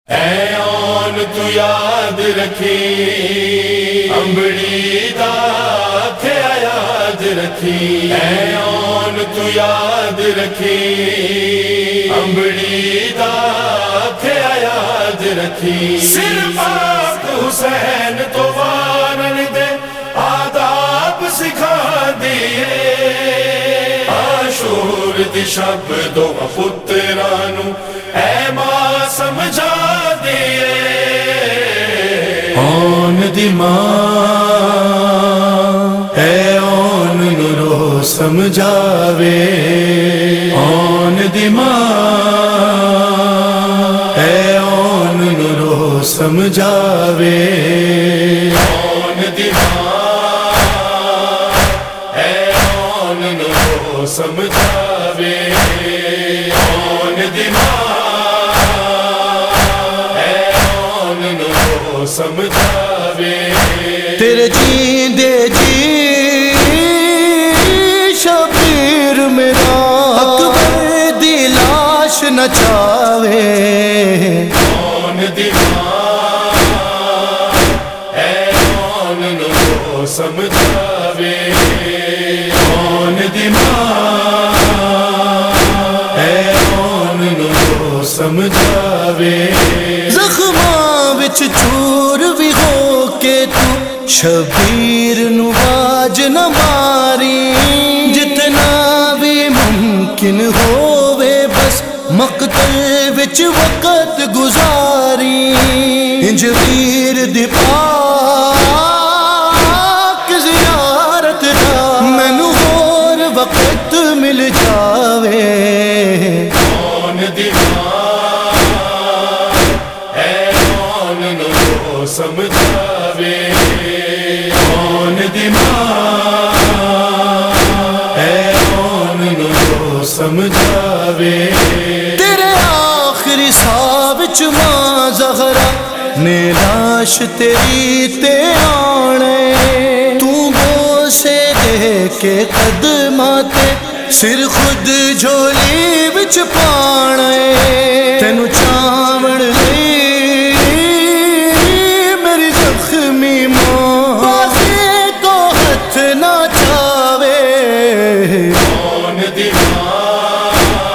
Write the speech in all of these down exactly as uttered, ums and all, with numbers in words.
اے آن تو یاد رکھی امبڑی دا تھیا یاد رکھی، اے آن تو یاد رکھی امبڑی دا تھیا یاد رکھی، سر پاک حسین تو وارن دے آداب سکھا دیے، عاشور دی شب دو پترانو اے ماں سمجھا دیے، آن دی ماں اے آن نو رو سمجھاوے، آن دی ماں اے آن نو رو سمجھاوے، آن دی ماں اے آن نو رو سمجھاوے، آن دی ماں سمجھاوے، تیرے جیندے جی شبیر میرا اکبر دی لاش نچاوے، آن دی ماں اے آن نو سمجھاوے، آن دی ماں اے آن نو سمجھاوے، زخماں وچ چور بھی ہو کے تو شبیر نو باج نہ ماری، جتنا بھی ممکن ہووے بس مقتل وچ وقت گزاری، انج ویر دی پاک زیارت دا مینوں ہور وقت مل جاوے، آن دی ماں اے آن نو سمجھاوے، آن دی ماں اے آن نو سمجھاوے، تیرے آخری ساہ وچ ماں زہرا نے لاش تیری تے آنے، تو بوسے دے کے قدماں تے سر خود جھولی وچ پانے، تینو چاون لئی میری زخمی ماں بازی تو ہتھ نہ چاوے، آن دی ماں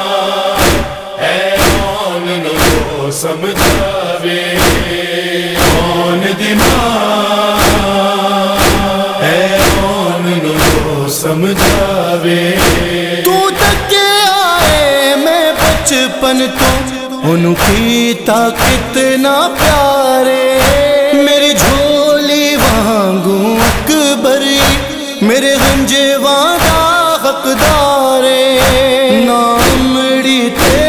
اے آن نو سمجھاوے، آن دی ماں اے آن نو سمجھاوے، تو تک آئے میں بچپن تو انہوں کیتا کتنا پیارے، میری جھولی وانگوں اکبری میرے گنجے وانگا حقدارے، نامڑی تے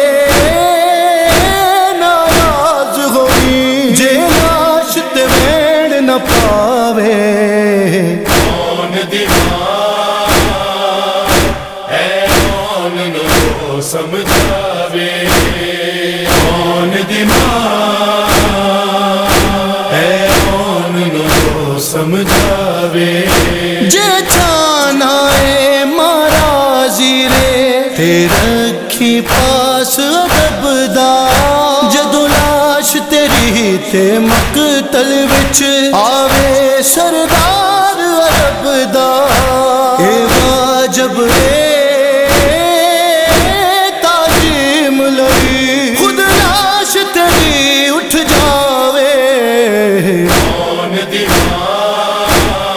ناراض ہوئی جے لاش تے ویڑ نہ پاوے، آن دی ماں اے آن نو سمجھاوے، آن دی ماں اے آن نو سمجھاوے، جے چانا اے مارازی رے تے رکھی پاس ادب دا، جدو لاش تیری تے مقتل وچ آوے سردار عرب دا، اے واجب اے تعظیم لئی خود لاش تیری اٹھ جاوے، آن دی ماں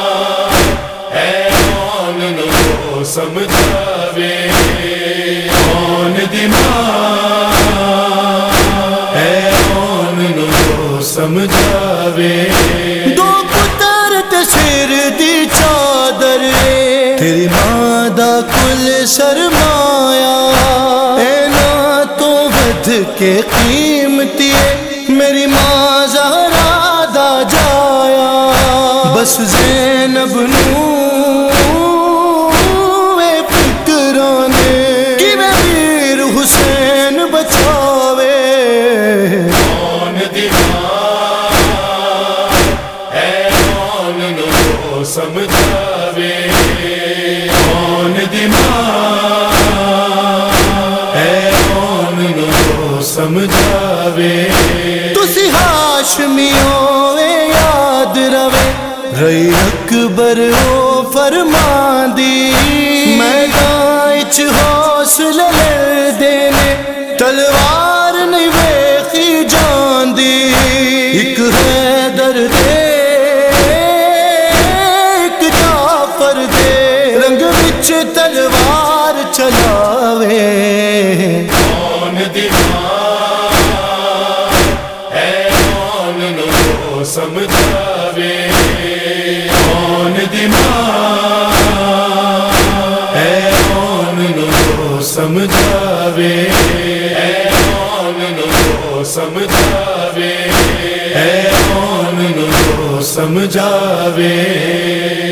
اے آن نو سمجھاوے، آن دی ماں اے آن نو سمجھاوے، دو پتر تے سر دی چادر تیری ماں دا کل سرمایا، اے نا تو ود کے قیمتی میری ماں زہرا دا جایا، بس زینب نو اے فکرانے کیویں ویر حسین بچاوے، آن دی ماں اے آن نو سمجھاوے، آن دی ماں اے آن نو سمجھا ਸਮਝਾਵੇ ਤੁਸੀਂ ਹਾਸ਼ਮੀਓ ਏ ਯਾਦ ਰਵੇ ਰਈ ਅਕਬਰ ਉਹ ਫਰਮਾਂਦੀ ਮੈਦਾਨ ਚ ਹੌਸਲੇ ਲੜਦੇ ਨੇ ਤਲਵਾਰ ਨਹੀਂ ਵੇਖੀ ਜਾਂਦੀ ਇੱਕ ਹੈਦਰ ਦੇ ਇੱਕ ਜਾਫਰ ਦੇ ਰੰਗ ਵਿੱਚ ਤਲਵਾਰ ਚਲਾਵੇ ਕੌਣ ਦੀ ਮਾਂ ਹੈ ਕੌਣ ਨੂੰ ਸਮਝਾਵੇ ਕੌਣ ਦੀ ਮਾਂ ਹੈ ਕੌਣ ਨੂੰ ਸਮਝਾਵੇ ਹੈ ਕੌਣ ਨੂੰ ਸਮਝਾਵੇ ਹੈ ਕੌਣ ਨੂੰ ਸਮਝਾਵੇ